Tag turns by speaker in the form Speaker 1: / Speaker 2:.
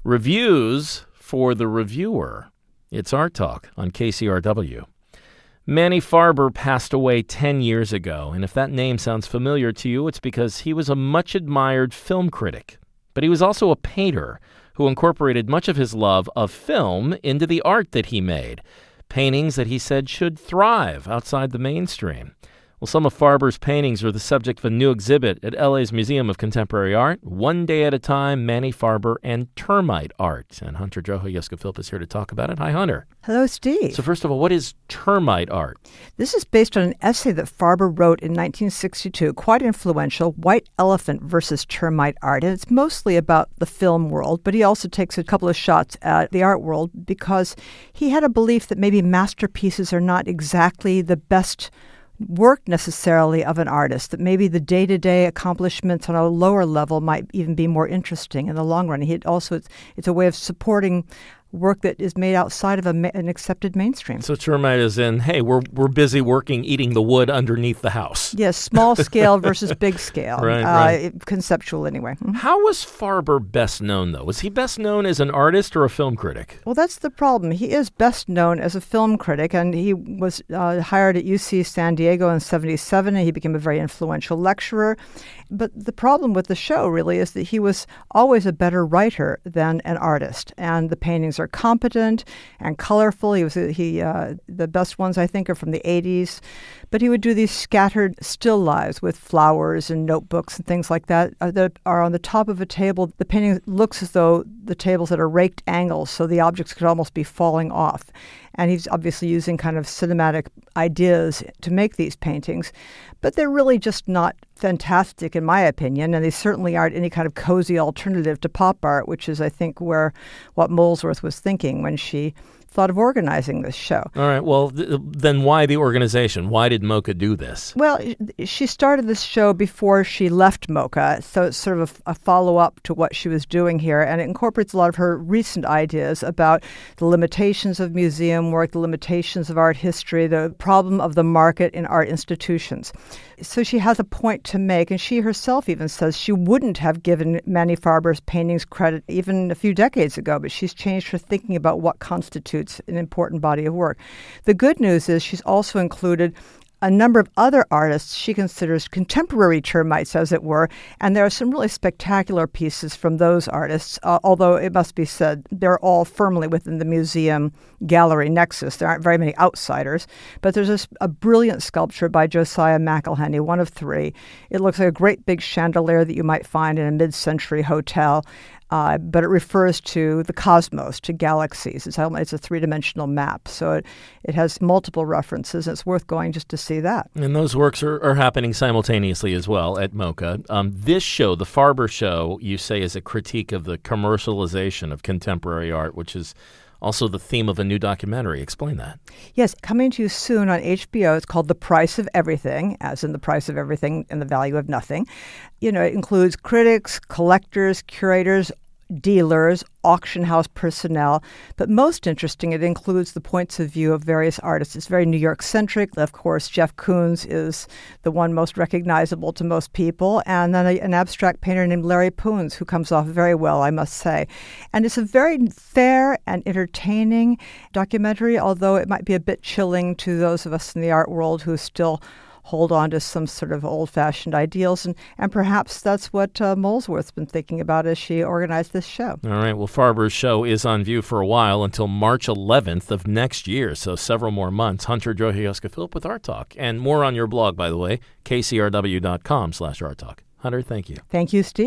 Speaker 1: Reviews for the reviewer. It's Art Talk on KCRW. Manny Farber passed away 10 years ago, and if that name sounds familiar to you, it's because he was a much-admired film critic. But he was also a painter who incorporated much of his love of film into the art that he made, paintings that he said should thrive outside the mainstream. Well, some of Farber's paintings are the subject of a new exhibit at LA's Museum of Contemporary Art, One Day at a Time, Manny Farber and Termite Art. And Hunter Joho Yescafilp is here to talk about it. Hi, Hunter.
Speaker 2: Hello, Steve.
Speaker 1: So first of all, what is termite art?
Speaker 2: This is based on an essay that Farber wrote in 1962, quite influential, White Elephant versus Termite Art. And it's mostly about the film world, but he also takes a couple of shots at the art world because he had a belief that maybe masterpieces are not exactly the best work necessarily of an artist, that maybe the day-to-day accomplishments on a lower level might even be more interesting in the long run. It's a way of supporting work that is made outside of an accepted mainstream.
Speaker 1: So termite is in, hey, we're busy working, eating the wood underneath the house.
Speaker 2: Yes, small scale versus big scale.
Speaker 1: Right.
Speaker 2: Conceptual anyway. Mm-hmm.
Speaker 1: How was Farber best known, though? Was he best known as an artist or a film critic?
Speaker 2: Well, that's the problem. He is best known as a film critic, and he was hired at UC San Diego in 1977, and he became a very influential lecturer. But the problem with the show really is that he was always a better writer than an artist, and the paintings are competent and colorful. The best ones I think are from the 80s, but he would do these scattered still lives with flowers and notebooks and things like that are on the top of a table. The painting looks as though the tables at a raked angles, so the objects could almost be falling off. And he's obviously using kind of cinematic ideas to make these paintings, but they're really just not fantastic in my opinion, and they certainly aren't any kind of cozy alternative to pop art, which is, I think, what Molesworth was thinking when she thought of organizing this show.
Speaker 1: All right, well, then why the organization? Why did MoCA do this?
Speaker 2: Well, she started this show before she left MoCA, so it's sort of a follow-up to what she was doing here, and it incorporates a lot of her recent ideas about the limitations of museum work, the limitations of art history, the problem of the market in art institutions. So she has a point to make, and she herself even says she wouldn't have given Manny Farber's paintings credit even a few decades ago, but she's changed her thinking about what constitutes an important body of work. The good news is she's also included a number of other artists she considers contemporary termites, as it were, and there are some really spectacular pieces from those artists, although it must be said they're all firmly within the museum gallery nexus. There aren't very many outsiders, but there's a brilliant sculpture by Josiah McElhenney, one of three. It looks like a great big chandelier that you might find in a mid-century hotel, but it refers to the cosmos, to galaxies. It's a three-dimensional map, so it has multiple references, and it's worth going just to see that.
Speaker 1: And those works are happening simultaneously as well at MoCA. This show, the Farber Show, you say is a critique of the commercialization of contemporary art, which is also the theme of a new documentary. Explain that.
Speaker 2: Yes, coming to you soon on HBO. It's called The Price of Everything, as in the price of everything and the value of nothing. It includes critics, collectors, curators, dealers, auction house personnel, but most interesting, it includes the points of view of various artists. It's very New York-centric. Of course, Jeff Koons is the one most recognizable to most people, and then an abstract painter named Larry Poons, who comes off very well, I must say. And it's a very fair and entertaining documentary, although it might be a bit chilling to those of us in the art world who still hold on to some sort of old-fashioned ideals, and perhaps that's what Molesworth's been thinking about as she organized this show.
Speaker 1: All right, well, Farber's show is on view for a while until March 11th of next year, so several more months. Hunter Joho Yescafilp with Art Talk, and more on your blog, by the way, kcrw.com/Art Talk. Hunter, thank you.
Speaker 2: Thank you, Steve.